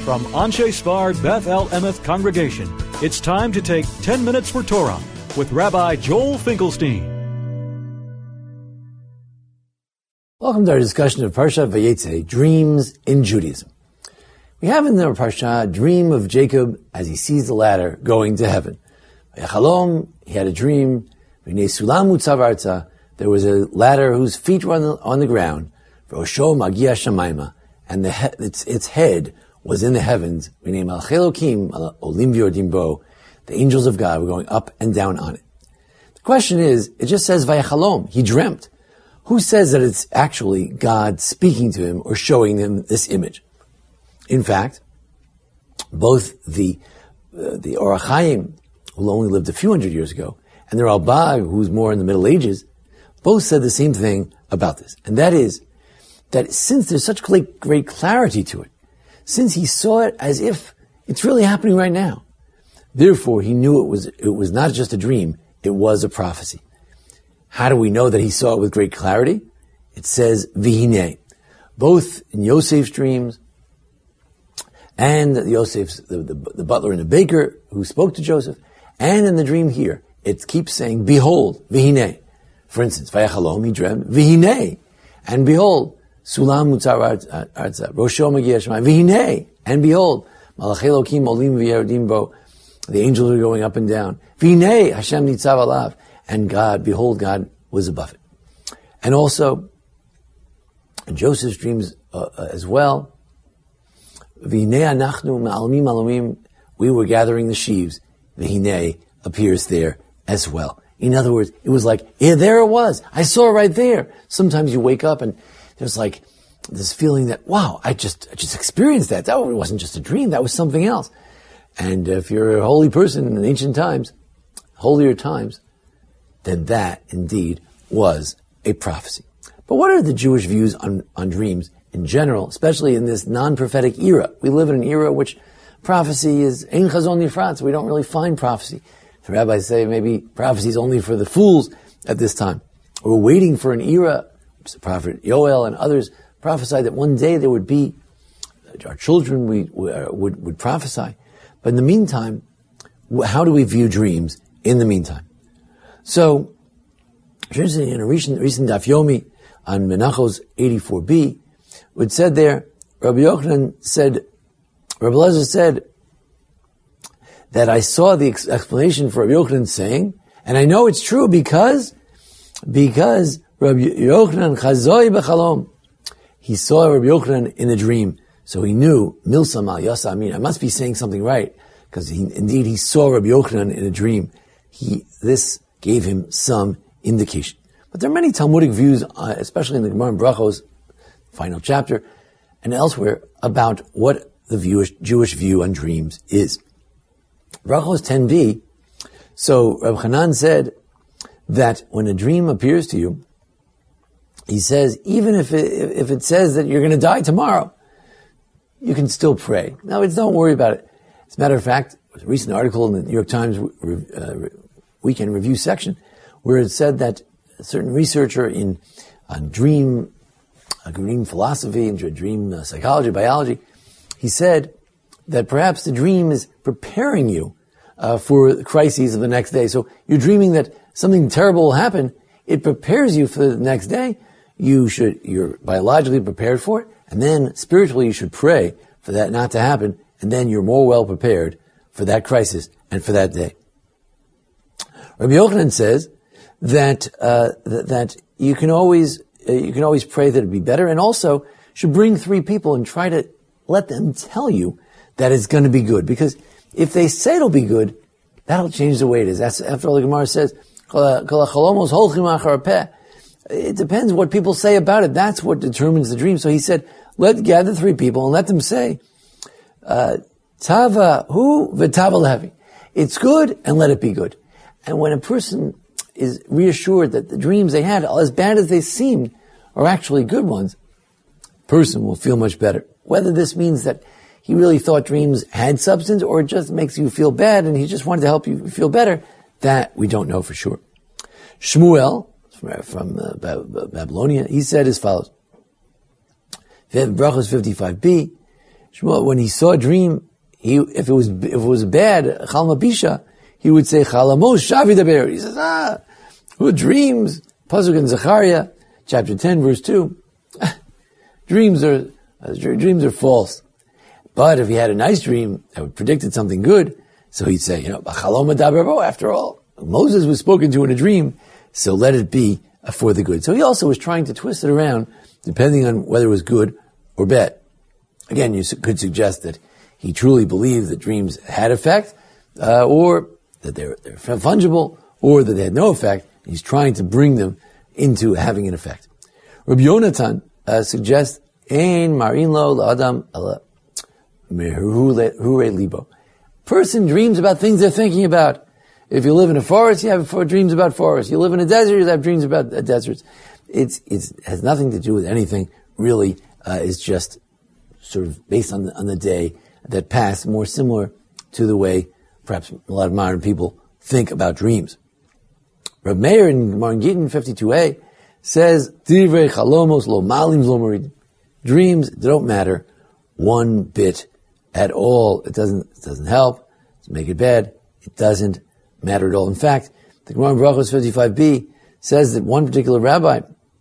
From Anshe Sfard Beth El Emeth Congregation, it's time to take 10 Minutes for Torah with Rabbi Joel Finkelstein. Welcome to our discussion of Parshat Vayetze, Dreams in Judaism. We have in the Parsha a dream of Jacob as he sees the ladder going to heaven. Vayachalom, he had a dream. V'nei sulam utzav arza, there was a ladder whose feet were on the ground. V'osho magia shamayma, and its head was in the heavens. V'nei malchei Elokim olim v'yordim bo, the angels of God were going up and down on it. The question is, it just says Vayachalom, he dreamt. Who says that it's actually God speaking to him or showing him this image? In fact, both the Or HaChaim, who only lived a few hundred years ago, and the Ralbag, who's more in the Middle Ages, both said the same thing about this. And that is, that since there's such great clarity to it, since he saw it as if it's really happening right now, therefore he knew it was not just a dream, it was a prophecy. How do we know that he saw it with great clarity? It says, Vihine. Both in Yosef's dreams, and Yosef's, the butler and the baker who spoke to Joseph, and in the dream here, it keeps saying, behold, Vihine. For instance, Vayachalom, he dreamt, Vihine. And behold, Sulam Mutzar Arza, Rosho Magia Shemai, Vihine. And behold, Malachei Elokim Olim V'Yardim Bo, the angels are going up and down. Vihine, Hashem Nitzav Alav. And God, behold, God was above it. And also, in Joseph's dreams as well, V'hinei anachnu ma'almim alomim, we were gathering the sheaves. V'hinei appears there as well. In other words, it was like, yeah, there it was. I saw it right there. Sometimes you wake up and there's like this feeling that, wow, I just experienced that. That wasn't just a dream. That was something else. And if you're a holy person in ancient times, holier times, then that indeed was a prophecy. But what are the Jewish views on dreams in general, especially in this non-prophetic era? We live in an era which prophecy is ein chazon nifrat, so we don't really find prophecy. The rabbis say maybe prophecy is only for the fools at this time. We're waiting for an era, which the prophet Yoel and others prophesied that one day there would be, our children would prophesy. But in the meantime, how do we view dreams in the meantime? So, in a recent Daf Yomi on Menachos 84b, it said there, Rabbi Yochanan said, Rabbi Elazar said, that I saw the explanation for Rabbi Yochanan saying, and I know it's true because Rabbi Yochanan chazoi b'chalom. He saw Rabbi Yochanan in a dream, so he knew, Milsam al Yasa Amin, I must be saying something right, because he saw Rabbi Yochanan in a dream. This gave him some indication. But there are many Talmudic views, especially in the Gemara and Brachos, final chapter, and elsewhere, about what the Jewish view on dreams is. Brachos 10b, so Reb Hanan said that when a dream appears to you, he says, even if it says that you're going to die tomorrow, you can still pray. Now, don't worry about it. As a matter of fact, there was a recent article in the New York Times Weekend Review section where it said that a certain researcher on dream philosophy and dream psychology, biology, he said that perhaps the dream is preparing you for the crises of the next day. So you're dreaming that something terrible will happen. It prepares you for the next day. You're biologically prepared for it, and then spiritually you should pray for that not to happen, and then you're more well prepared for that crisis and for that day. Rabbi Yochanan says that you can always pray that it'd be better, and also should bring 3 people and try to let them tell you that it's going to be good. Because if they say it'll be good, that'll change the way it is. That's after all the Gemara says. It depends what people say about it. That's what determines the dream. So he said, gather 3 people and let them say, Tava hu v'tava levi. It's good and let it be good. And when a person is reassured that the dreams they had, as bad as they seemed, are actually good ones, the person will feel much better. Whether this means that he really thought dreams had substance or it just makes you feel bad and he just wanted to help you feel better, that we don't know for sure. Shmuel, from Babylonia, he said as follows. Brachos 55b, Shmuel, when he saw a dream, if it was bad, Chalma Pisha, he would say, Chalamos Shavi Daber. He says, who dreams? Pasuk in Zechariah, chapter 10, verse 2. Dreams are false. But if he had a nice dream that predicted something good, so he'd say, Chaloma Daber, after all, Moses was spoken to in a dream, so let it be for the good. So he also was trying to twist it around, depending on whether it was good or bad. Again, you could suggest that he truly believed that dreams had effect, or that they're fungible, or that they had no effect. He's trying to bring them into having an effect. Rabbi Yonatan suggests, Ein marin lo la'adam ala mehure libo. Person dreams about things they're thinking about. If you live in a forest, you have dreams about forests. You live in a desert, you have dreams about deserts. It has nothing to do with anything, really. It's just sort of based on the day that passed, more similar to the way perhaps a lot of modern people think about dreams. Rav Meir in Gemara Gittin 52a says, Divrei chalomos lo malim lo morid. Dreams don't matter one bit at all. It doesn't help. It doesn't make it bad. It doesn't matter at all. In fact, the Gemara in Brachos 55b says that one particular rabbi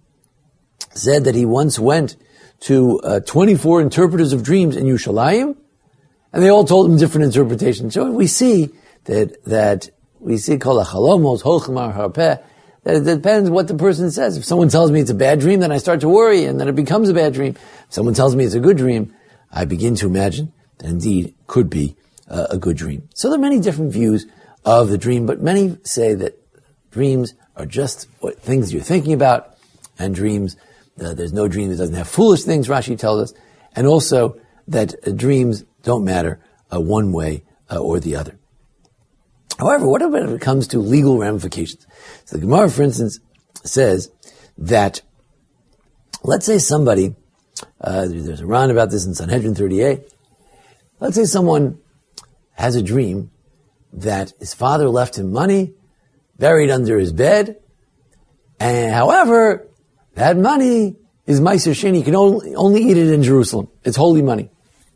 said that he once went to 24 interpreters of dreams in Yerushalayim, and they all told him different interpretations. So we see that we see kol hachalomos holchmar harpeh, that it depends what the person says. If someone tells me it's a bad dream, then I start to worry, and then it becomes a bad dream. If someone tells me it's a good dream, I begin to imagine that indeed it could be a good dream. So there are many different views of the dream, but many say that dreams are just what things you're thinking about, and dreams, there's no dream that doesn't have foolish things, Rashi tells us, and also that dreams don't matter one way or the other. However, what about if it comes to legal ramifications? So the Gemara, for instance, says that, let's say somebody, there's a Ran about this in Sanhedrin 38, let's say someone has a dream that his father left him money buried under his bed, and however, that money is Meiser Sheni. He can only eat it in Jerusalem. It's holy money.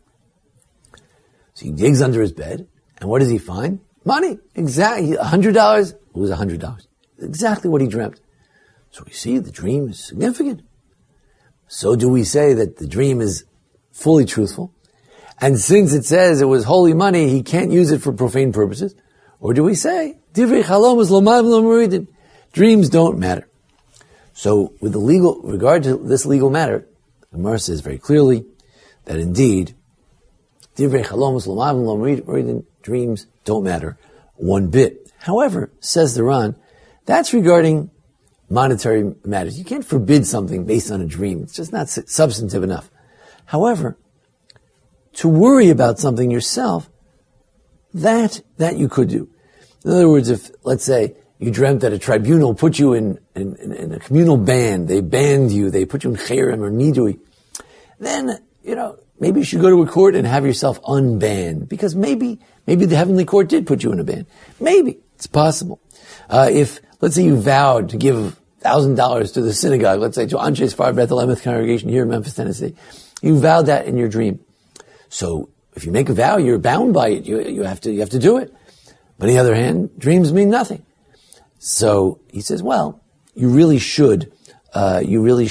So he digs under his bed, and what does he find? Money. Exactly. $100. It was $100. Exactly what he dreamt. So we see the dream is significant. So do we say that the dream is fully truthful? And since it says it was holy money, he can't use it for profane purposes? Or do we say, Divrei chalomos lo malim lo moridin? Dreams don't matter. So with regard to this legal matter, the Gemara says very clearly that indeed, Divrei chalomos lo malim lo moridin, dreams don't matter one bit. However, says the Ran, that's regarding monetary matters. You can't forbid something based on a dream. It's just not substantive enough. However, to worry about something yourself, that you could do. In other words, if, let's say, you dreamt that a tribunal put you in a communal ban, they banned you, they put you in cherem or nidui, then, maybe you should go to a court and have yourself unbanned, because maybe the heavenly court did put you in a ban. Maybe. It's possible. If, let's say you vowed to give $1,000 to the synagogue, let's say to Anshe Sfar Beth Elameth congregation here in Memphis, Tennessee, you vowed that in your dream. So, if you make a vow, you're bound by it. You have to do it. But on the other hand, dreams mean nothing. So, he says, well, you really should have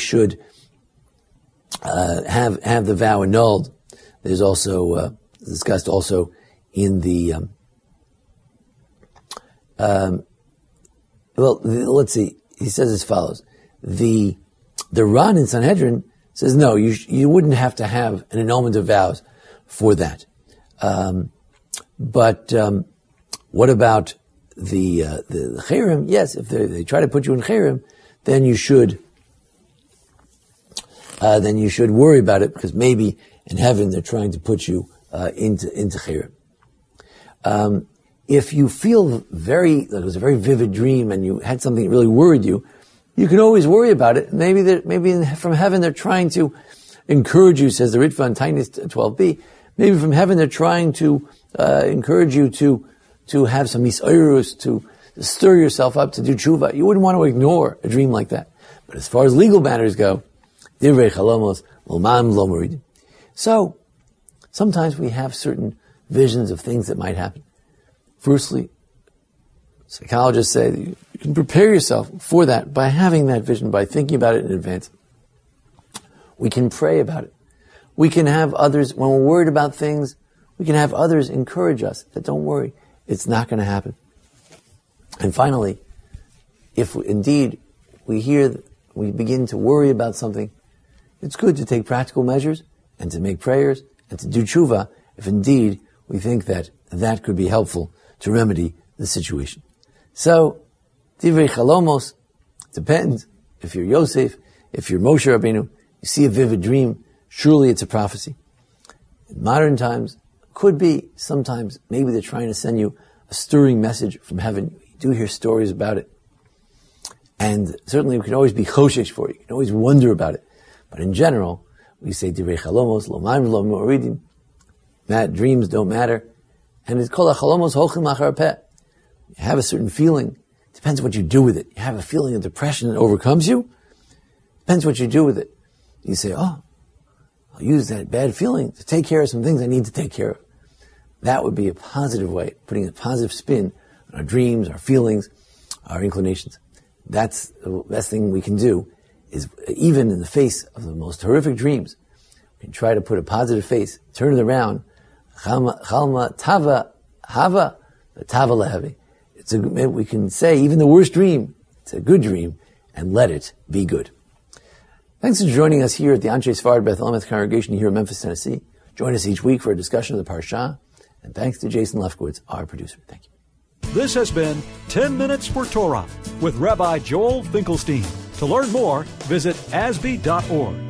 the vow annulled. There's also, discussed also in the, let's see, he says as follows. The Ran in Sanhedrin says, no, you wouldn't have to have an annulment of vows for that. But what about the cherem? Yes, if they try to put you in cherem, then you should worry about it, because maybe in heaven they're trying to put you into cherem. If you feel like it was a very vivid dream and you had something that really worried you, you can always worry about it. Maybe from heaven they're trying to encourage you, says the Ritva in Tainis 12b. Maybe from heaven they're trying to encourage you to have some misayrus, to stir yourself up to do tshuva. You wouldn't want to ignore a dream like that. But as far as legal matters go, divrei chalomos lo malim lo moridin. So Sometimes we have certain visions of things that might happen. Firstly, psychologists say that you can prepare yourself for that by having that vision, by thinking about it in advance. We can pray about it. We can have others, when we're worried about things, we can have others encourage us that don't worry, it's not going to happen. And finally, if indeed we begin to worry about something, it's good to take practical measures and to make prayers and to do tshuva if indeed we think that that could be helpful to remedy the situation. So, Divrei Chalomos, depends. If you're Yosef, if you're Moshe Rabbeinu, you see a vivid dream, surely it's a prophecy. In modern times, could be, sometimes, maybe they're trying to send you a stirring message from heaven. You do hear stories about it. And certainly we can always be choshesh for it. You can always wonder about it. But in general, we say, Divrei Chalomos, lo maim lo moridim. That dreams don't matter. And it's called a chalomos holchim achar peh. You have a certain feeling. Depends what you do with it. You have a feeling of depression that overcomes you. Depends what you do with it. You say, I'll use that bad feeling to take care of some things I need to take care of. That would be a positive way, putting a positive spin on our dreams, our feelings, our inclinations. That's the best thing we can do, is even in the face of the most horrific dreams, we can try to put a positive face, turn it around. Chalma tava hava, tava lehevi. We can say even the worst dream, it's a good dream, and let it be good. Thanks for joining us here at the Anshe Sfard Beth El congregation here in Memphis, Tennessee. Join us each week for a discussion of the Parsha. And thanks to Jason Lefkowitz, our producer. Thank you. This has been 10 Minutes for Torah with Rabbi Joel Finkelstein. To learn more, visit asb.org.